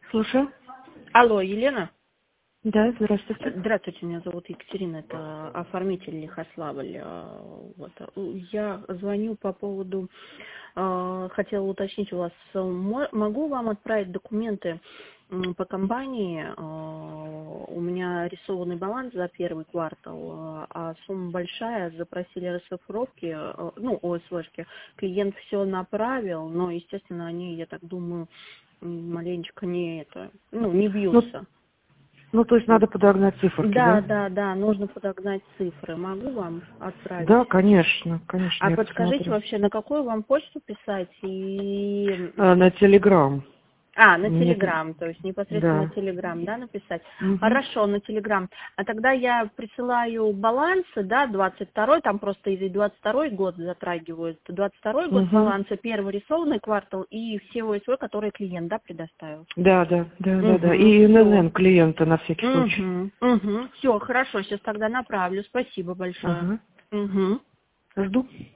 Слушаю. Алло, Елена? Да, здравствуйте. Здравствуйте, меня зовут Екатерина, это оформитель Лихославль. Вот. Я звоню по поводу, хотела уточнить у вас, могу вам отправить документы по компании? У меня рисованный баланс за первый квартал, а сумма большая, запросили расшифровки, ну, ОСВшки. Клиент все направил, но, естественно, они, я так думаю, маленечко не бьются. Ну, то есть надо подогнать циферки, да? Да, нужно подогнать цифры. Могу вам отправить? Да, конечно, А я подскажите посмотрю. вообще, на какую вам почту писать? На Телеграм. На Нет, Телеграм, то есть непосредственно на да. Телеграм, да, написать? Угу. Хорошо, на Телеграм. А тогда я присылаю балансы, да, 22-й, там просто и 22-й год затрагивают. 22-й год Угу. баланса, первый рисованный квартал и все ОСВ, которые клиент, да, предоставил. Да. И Все. ННН клиента на всякий случай. Все, хорошо, сейчас тогда направлю. Спасибо большое. Ага. Угу. Жду.